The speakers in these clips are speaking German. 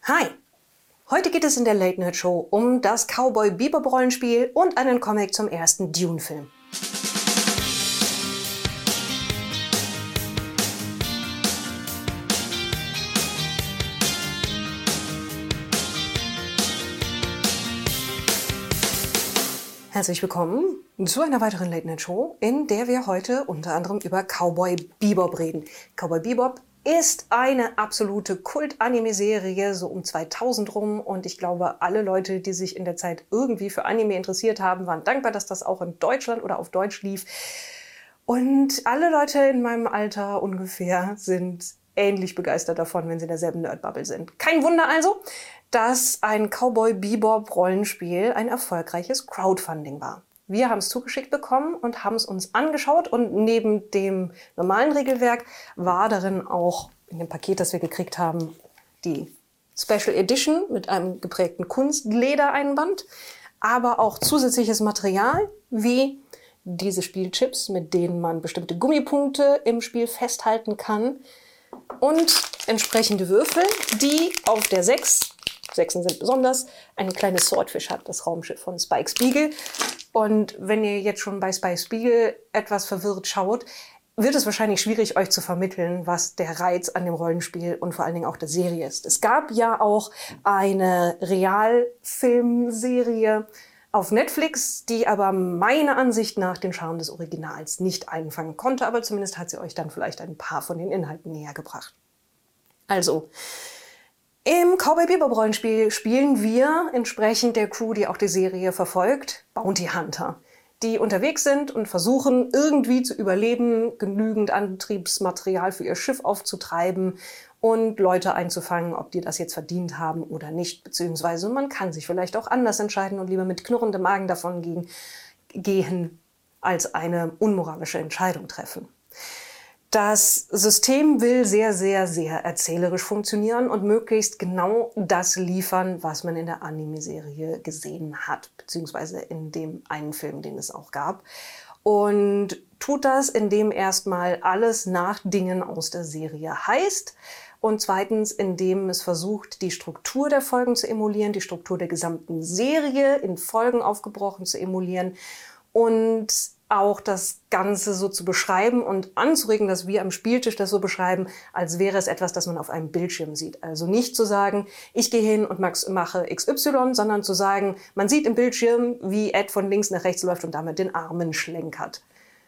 Hi! Heute geht es in der Late Night Show um das Cowboy Bebop Rollenspiel und einen Comic zum ersten Dune-Film. Herzlich willkommen zu einer weiteren Late Night Show, in der wir heute unter anderem über Cowboy Bebop reden. Cowboy Bebop ist eine absolute Kult-Anime-Serie, so um 2000 rum. Und ich glaube, alle Leute, die sich in der Zeit irgendwie für Anime interessiert haben, waren dankbar, dass das auch in Deutschland oder auf Deutsch lief. Und alle Leute in meinem Alter ungefähr sind ähnlich begeistert davon, wenn sie in derselben Nerd-Bubble sind. Kein Wunder also, dass ein Cowboy Bebop Rollenspiel ein erfolgreiches Crowdfunding war. Wir haben es zugeschickt bekommen und haben es uns angeschaut, und neben dem normalen Regelwerk war darin auch in dem Paket, das wir gekriegt haben, die Special Edition mit einem geprägten Kunstledereinband, aber auch zusätzliches Material wie diese Spielchips, mit denen man bestimmte Gummipunkte im Spiel festhalten kann, und entsprechende Würfel, die auf der 6, Sechsen sind besonders, ein kleines Swordfish hat, das Raumschiff von Spike Spiegel. Und wenn ihr jetzt schon bei Spike Spiegel etwas verwirrt schaut, wird es wahrscheinlich schwierig, euch zu vermitteln, was der Reiz an dem Rollenspiel und vor allen Dingen auch der Serie ist. Es gab ja auch eine Realfilmserie auf Netflix, die aber meiner Ansicht nach den Charme des Originals nicht einfangen konnte, aber zumindest hat sie euch dann vielleicht ein paar von den Inhalten näher gebracht. Also, im Cowboy Bebop Rollenspiel spielen wir entsprechend der Crew, die auch die Serie verfolgt, Bounty Hunter, die unterwegs sind und versuchen, irgendwie zu überleben, genügend Antriebsmaterial für ihr Schiff aufzutreiben und Leute einzufangen, ob die das jetzt verdient haben oder nicht. Beziehungsweise man kann sich vielleicht auch anders entscheiden und lieber mit knurrendem Magen davon gehen, als eine unmoralische Entscheidung treffen. Das System will sehr, sehr, sehr erzählerisch funktionieren und möglichst genau das liefern, was man in der Anime-Serie gesehen hat, beziehungsweise in dem einen Film, den es auch gab. Und tut das, indem erstmal alles nach Dingen aus der Serie heißt, und zweitens, indem es versucht, die Struktur der Folgen zu emulieren, die Struktur der gesamten Serie in Folgen aufgebrochen zu emulieren und auch das Ganze so zu beschreiben und anzuregen, dass wir am Spieltisch das so beschreiben, als wäre es etwas, das man auf einem Bildschirm sieht. Also nicht zu sagen, ich gehe hin und mache XY, sondern zu sagen, man sieht im Bildschirm, wie Ed von links nach rechts läuft und damit den Armen schlenkert.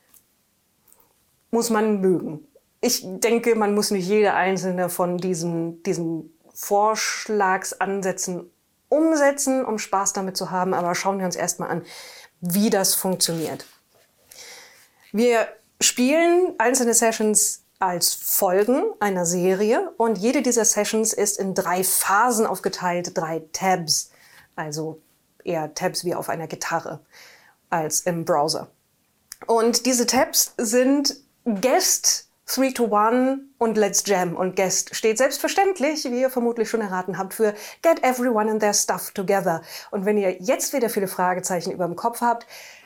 Muss man mögen. Ich denke, man muss nicht jede einzelne von diesen Vorschlagsansätzen umsetzen, um Spaß damit zu haben, aber schauen wir uns erstmal an, wie das funktioniert. Wir spielen einzelne Sessions als Folgen einer Serie, und jede dieser Sessions ist in 3 Phasen aufgeteilt, 3 Tabs, also eher Tabs wie auf einer Gitarre als im Browser. Und diese Tabs sind Guest, 3-to-1 und Let's Jam. Und Guest steht selbstverständlich, wie ihr vermutlich schon erraten habt, für Get Everyone and Their Stuff Together. Und wenn ihr jetzt wieder viele Fragezeichen über dem Kopf habt,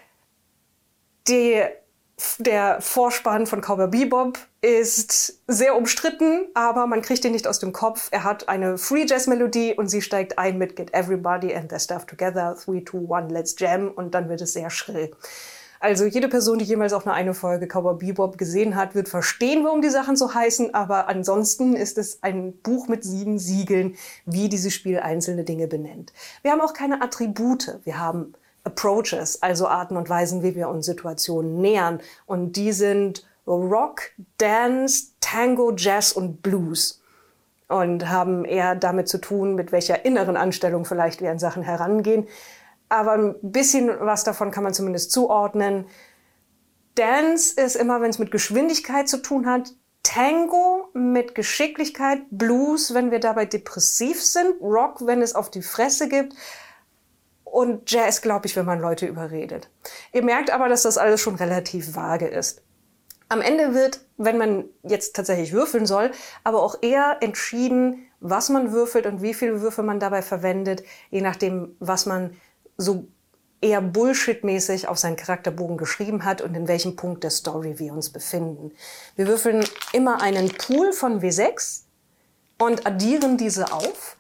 der Vorspann von Cowboy Bebop ist sehr umstritten, aber man kriegt ihn nicht aus dem Kopf. Er hat eine Free Jazz Melodie und sie steigt ein mit Get Everybody and Their Stuff Together, 3-to-1, Let's Jam, und dann wird es sehr schrill. Also jede Person, die jemals auch nur eine Folge Cowboy Bebop gesehen hat, wird verstehen, warum die Sachen so heißen, aber ansonsten ist es ein Buch mit 7 Siegeln, wie dieses Spiel einzelne Dinge benennt. Wir haben auch keine Attribute, wir haben Approaches, also Arten und Weisen, wie wir uns Situationen nähern. Und die sind Rock, Dance, Tango, Jazz und Blues. Und haben eher damit zu tun, mit welcher inneren Anstellung vielleicht wir an Sachen herangehen. Aber ein bisschen was davon kann man zumindest zuordnen. Dance ist immer, wenn es mit Geschwindigkeit zu tun hat. Tango mit Geschicklichkeit. Blues, wenn wir dabei depressiv sind. Rock, wenn es auf die Fresse gibt. Und Jazz, glaube ich, wenn man Leute überredet. Ihr merkt aber, dass das alles schon relativ vage ist. Am Ende wird, wenn man jetzt tatsächlich würfeln soll, aber auch eher entschieden, was man würfelt und wie viele Würfel man dabei verwendet, je nachdem, was man so eher Bullshit-mäßig auf seinen Charakterbogen geschrieben hat und in welchem Punkt der Story wir uns befinden. Wir würfeln immer einen Pool von W6 und addieren diese auf.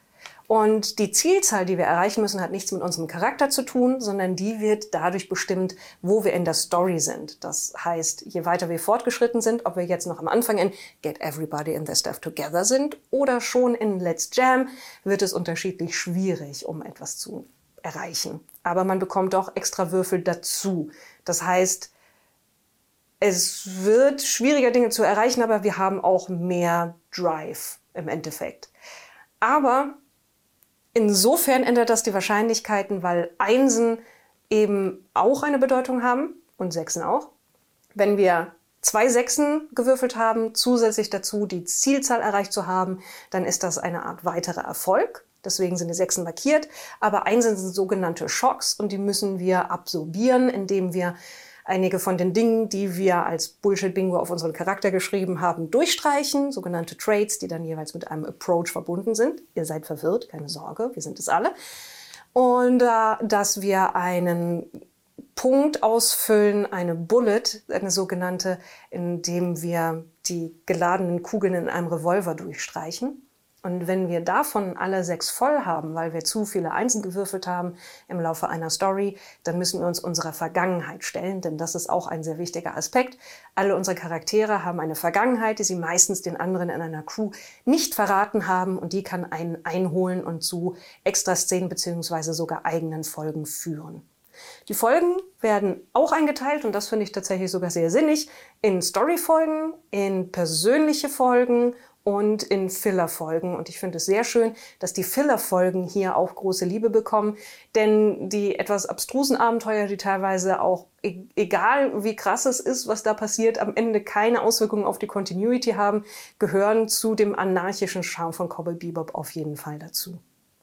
Und die Zielzahl, die wir erreichen müssen, hat nichts mit unserem Charakter zu tun, sondern die wird dadurch bestimmt, wo wir in der Story sind. Das heißt, je weiter wir fortgeschritten sind, ob wir jetzt noch am Anfang in Get Everybody in Their Stuff Together sind oder schon in Let's Jam, wird es unterschiedlich schwierig, um etwas zu erreichen. Aber man bekommt auch extra Würfel dazu. Das heißt, es wird schwieriger, Dinge zu erreichen, aber wir haben auch mehr Drive im Endeffekt. Aber insofern ändert das die Wahrscheinlichkeiten, weil Einsen eben auch eine Bedeutung haben und Sechsen auch. Wenn wir 2 Sechsen gewürfelt haben, zusätzlich dazu die Zielzahl erreicht zu haben, dann ist das eine Art weiterer Erfolg. Deswegen sind die Sechsen markiert. Aber Einsen sind sogenannte Schocks und die müssen wir absorbieren, indem wir einige von den Dingen, die wir als Bullshit-Bingo auf unseren Charakter geschrieben haben, durchstreichen. Sogenannte Traits, die dann jeweils mit einem Approach verbunden sind. Ihr seid verwirrt, keine Sorge, wir sind es alle. Und dass wir einen Punkt ausfüllen, eine Bullet, eine sogenannte, indem wir die geladenen Kugeln in einem Revolver durchstreichen. Und wenn wir davon alle 6 voll haben, weil wir zu viele Einsen gewürfelt haben im Laufe einer Story, dann müssen wir uns unserer Vergangenheit stellen, denn das ist auch ein sehr wichtiger Aspekt. Alle unsere Charaktere haben eine Vergangenheit, die sie meistens den anderen in einer Crew nicht verraten haben und die kann einen einholen und zu Extraszenen bzw. sogar eigenen Folgen führen. Die Folgen werden auch eingeteilt, und das finde ich tatsächlich sogar sehr sinnig, in Story-Folgen, in persönliche Folgen und in Filler-Folgen. Und ich finde es sehr schön, dass die Filler-Folgen hier auch große Liebe bekommen, denn die etwas abstrusen Abenteuer, die teilweise auch, egal wie krass es ist, was da passiert, am Ende keine Auswirkungen auf die Continuity haben, gehören zu dem anarchischen Charme von Cowboy Bebop auf jeden Fall dazu.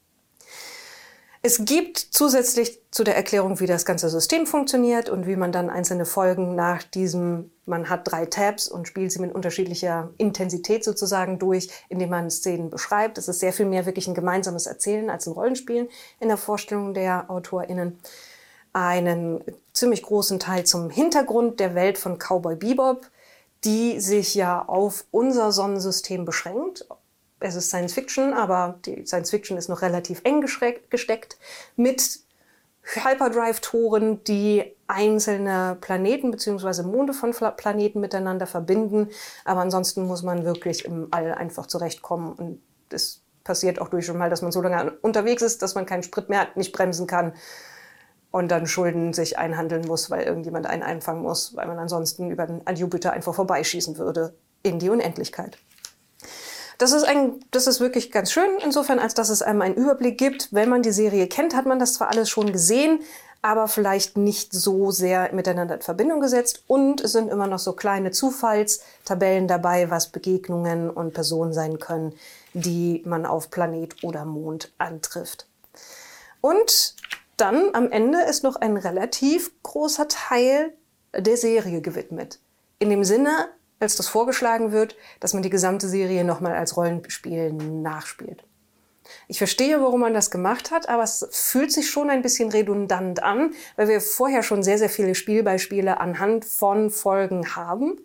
Es gibt zusätzlich zu der Erklärung, wie das ganze System funktioniert und wie man dann einzelne Folgen nach diesem, man hat 3 Tabs und spielt sie mit unterschiedlicher Intensität sozusagen durch, indem man Szenen beschreibt. Es ist sehr viel mehr wirklich ein gemeinsames Erzählen als ein Rollenspielen in der Vorstellung der AutorInnen. Einen ziemlich großen Teil zum Hintergrund der Welt von Cowboy Bebop, die sich ja auf unser Sonnensystem beschränkt. Es ist Science Fiction, aber die Science Fiction ist noch relativ eng gesteckt mit Hyperdrive-Toren, die einzelne Planeten bzw. Monde von Planeten miteinander verbinden. Aber ansonsten muss man wirklich im All einfach zurechtkommen. Und es passiert auch durch schon mal, dass man so lange unterwegs ist, dass man keinen Sprit mehr hat, nicht bremsen kann und dann Schulden sich einhandeln muss, weil irgendjemand einen einfangen muss, weil man ansonsten über den Jupiter einfach vorbeischießen würde in die Unendlichkeit. Das ist wirklich ganz schön, insofern, als dass es einem einen Überblick gibt. Wenn man die Serie kennt, hat man das zwar alles schon gesehen, aber vielleicht nicht so sehr miteinander in Verbindung gesetzt. Und es sind immer noch so kleine Zufallstabellen dabei, was Begegnungen und Personen sein können, die man auf Planet oder Mond antrifft. Und dann am Ende ist noch ein relativ großer Teil der Serie gewidmet. In dem Sinne, als das vorgeschlagen wird, dass man die gesamte Serie nochmal als Rollenspiel nachspielt. Ich verstehe, warum man das gemacht hat, aber es fühlt sich schon ein bisschen redundant an, weil wir vorher schon sehr, sehr viele Spielbeispiele anhand von Folgen haben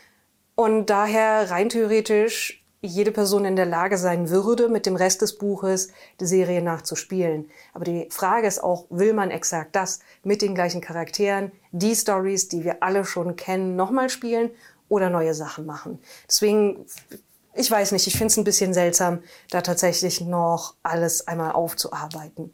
und daher rein theoretisch jede Person in der Lage sein würde, mit dem Rest des Buches die Serie nachzuspielen. Aber die Frage ist auch, will man exakt das mit den gleichen Charakteren, die Stories, die wir alle schon kennen, nochmal spielen oder neue Sachen machen? Deswegen, ich weiß nicht, ich finde es ein bisschen seltsam, da tatsächlich noch alles einmal aufzuarbeiten.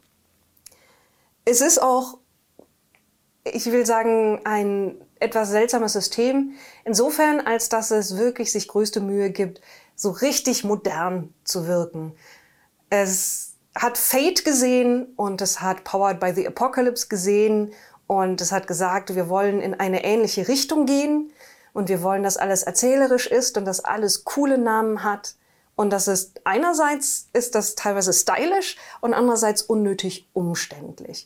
Es ist auch, ich will sagen, ein etwas seltsames System, insofern, als dass es wirklich sich größte Mühe gibt, so richtig modern zu wirken. Es hat Fate gesehen und es hat Powered by the Apocalypse gesehen und es hat gesagt, wir wollen in eine ähnliche Richtung gehen und wir wollen, dass alles erzählerisch ist und dass alles coole Namen hat. Und das ist, einerseits ist das teilweise stylisch und andererseits unnötig umständlich.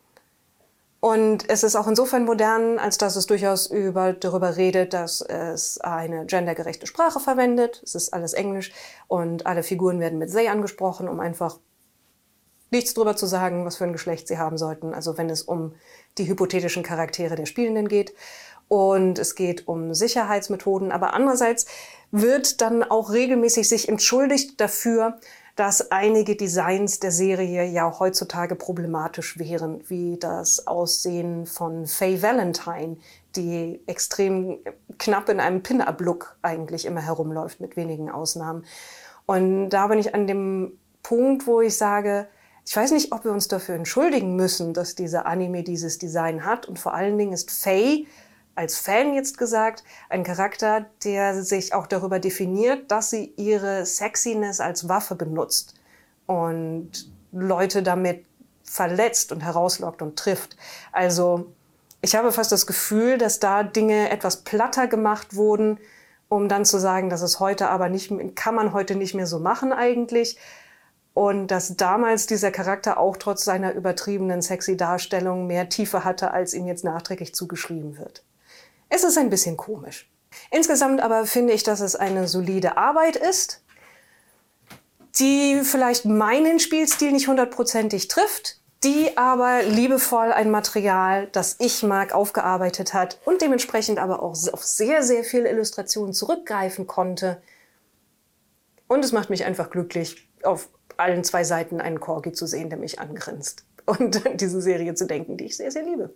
Und es ist auch insofern modern, als dass es durchaus darüber redet, dass es eine gendergerechte Sprache verwendet. Es ist alles Englisch und alle Figuren werden mit they angesprochen, um einfach nichts drüber zu sagen, was für ein Geschlecht sie haben sollten. Also wenn es um die hypothetischen Charaktere der Spielenden geht. Und es geht um Sicherheitsmethoden. Aber andererseits wird dann auch regelmäßig sich entschuldigt dafür, dass einige Designs der Serie ja auch heutzutage problematisch wären, wie das Aussehen von Faye Valentine, die extrem knapp in einem Pin-Up-Look eigentlich immer herumläuft, mit wenigen Ausnahmen. Und da bin ich an dem Punkt, wo ich sage, ich weiß nicht, ob wir uns dafür entschuldigen müssen, dass dieser Anime dieses Design hat. Und vor allen Dingen ist Faye, als Fan jetzt gesagt, ein Charakter, der sich auch darüber definiert, dass sie ihre Sexiness als Waffe benutzt und Leute damit verletzt und herauslockt und trifft. Also ich habe fast das Gefühl, dass da Dinge etwas platter gemacht wurden, um dann zu sagen, dass es heute aber nicht, kann man heute nicht mehr so machen eigentlich. Und dass damals dieser Charakter auch trotz seiner übertriebenen sexy Darstellung mehr Tiefe hatte, als ihm jetzt nachträglich zugeschrieben wird. Es ist ein bisschen komisch. Insgesamt aber finde ich, dass es eine solide Arbeit ist, die vielleicht meinen Spielstil nicht hundertprozentig trifft, die aber liebevoll ein Material, das ich mag, aufgearbeitet hat und dementsprechend aber auch auf sehr, sehr viele Illustrationen zurückgreifen konnte. Und es macht mich einfach glücklich, auf allen 2 Seiten einen Corgi zu sehen, der mich angrinst. Und an diese Serie zu denken, die ich sehr, sehr liebe.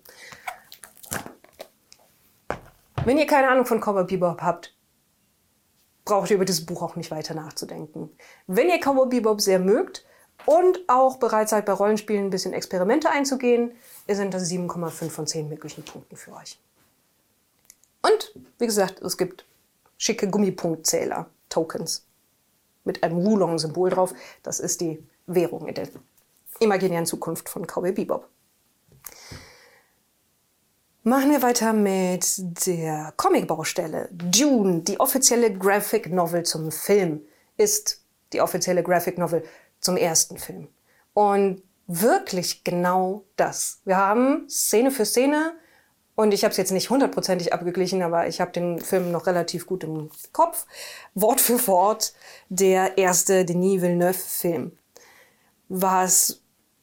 Wenn ihr keine Ahnung von Cowboy Bebop habt, braucht ihr über dieses Buch auch nicht weiter nachzudenken. Wenn ihr Cowboy Bebop sehr mögt und auch bereit seid, bei Rollenspielen ein bisschen Experimente einzugehen, sind das 7,5 von 10 möglichen Punkten für euch. Und, wie gesagt, es gibt schicke Gummipunktzähler, Tokens, mit einem Wulong-Symbol drauf. Das ist die Währung in der imaginären Zukunft von Cowboy Bebop. Machen wir weiter mit der Comicbaustelle. Dune, die offizielle Graphic Novel zum Film, ist die offizielle Graphic Novel zum ersten Film. Und wirklich genau das. Wir haben Szene für Szene, und ich habe es jetzt nicht hundertprozentig abgeglichen, aber ich habe den Film noch relativ gut im Kopf, Wort für Wort der erste Denis Villeneuve-Film. Was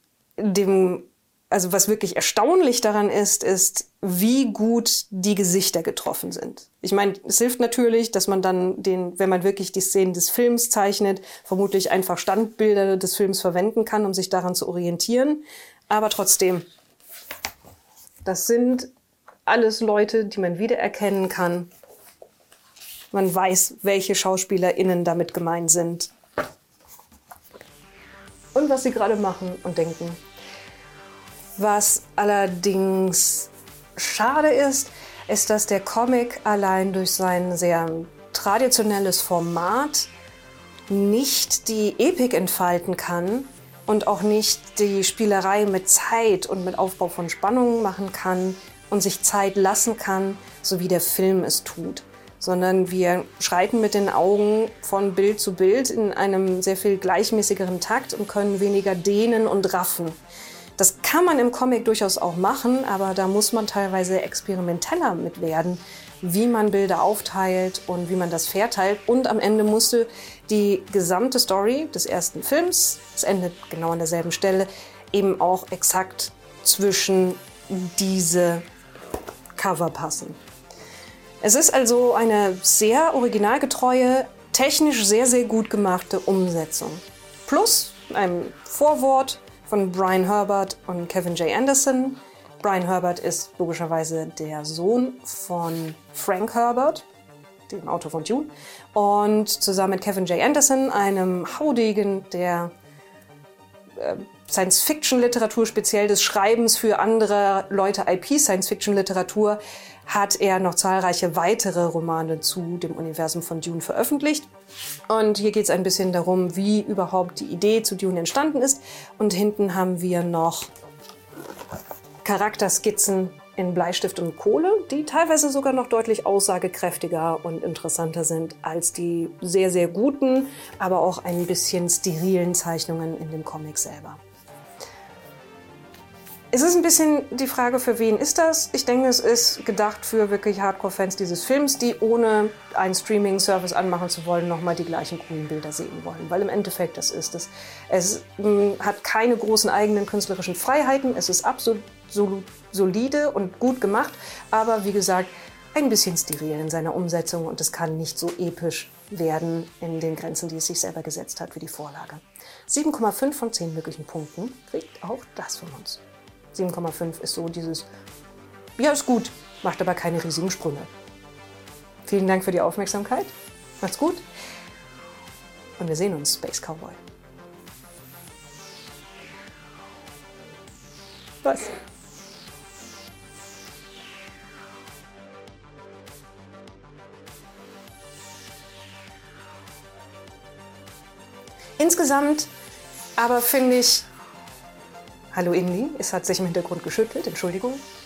wirklich erstaunlich daran ist, wie gut die Gesichter getroffen sind. Ich meine, es hilft natürlich, dass man dann wenn man wirklich die Szenen des Films zeichnet, vermutlich einfach Standbilder des Films verwenden kann, um sich daran zu orientieren. Aber trotzdem, das sind alles Leute, die man wiedererkennen kann. Man weiß, welche SchauspielerInnen damit gemeint sind. Und was sie gerade machen und denken. Was allerdings schade ist, dass der Comic allein durch sein sehr traditionelles Format nicht die Epik entfalten kann und auch nicht die Spielerei mit Zeit und mit Aufbau von Spannungen machen kann und sich Zeit lassen kann, so wie der Film es tut. Sondern wir schreiten mit den Augen von Bild zu Bild in einem sehr viel gleichmäßigeren Takt und können weniger dehnen und raffen. Das kann man im Comic durchaus auch machen, aber da muss man teilweise experimenteller mit werden, wie man Bilder aufteilt und wie man das verteilt. Und am Ende musste die gesamte Story des ersten Films, es endet genau an derselben Stelle, eben auch exakt zwischen diese Cover passen. Es ist also eine sehr originalgetreue, technisch sehr, sehr gut gemachte Umsetzung. Plus ein Vorwort von Brian Herbert und Kevin J. Anderson. Brian Herbert ist logischerweise der Sohn von Frank Herbert, dem Autor von Dune. Und zusammen mit Kevin J. Anderson, einem Haudegen der Science-Fiction-Literatur, speziell des Schreibens für andere Leute IP-Science-Fiction-Literatur, hat er noch zahlreiche weitere Romane zu dem Universum von Dune veröffentlicht. Und hier geht es ein bisschen darum, wie überhaupt die Idee zu Dune entstanden ist. Und hinten haben wir noch Charakterskizzen in Bleistift und Kohle, die teilweise sogar noch deutlich aussagekräftiger und interessanter sind als die sehr, sehr guten, aber auch ein bisschen sterilen Zeichnungen in dem Comic selber. Es ist ein bisschen die Frage, für wen ist das? Ich denke, es ist gedacht für wirklich Hardcore-Fans dieses Films, die ohne einen Streaming-Service anmachen zu wollen, nochmal die gleichen coolen Bilder sehen wollen. Weil im Endeffekt das ist es. Es hat keine großen eigenen künstlerischen Freiheiten. Es ist absolut solide und gut gemacht. Aber wie gesagt, ein bisschen steril in seiner Umsetzung. Und es kann nicht so episch werden in den Grenzen, die es sich selber gesetzt hat für die Vorlage. 7,5 von 10 möglichen Punkten kriegt auch das von uns. 7,5 ist so dieses, ja ist gut, macht aber keine riesigen Sprünge. Vielen Dank für die Aufmerksamkeit. Macht's gut. Und wir sehen uns, Space Cowboy. Was? Insgesamt aber finde ich, hallo Inli, es hat sich im Hintergrund geschüttelt, Entschuldigung.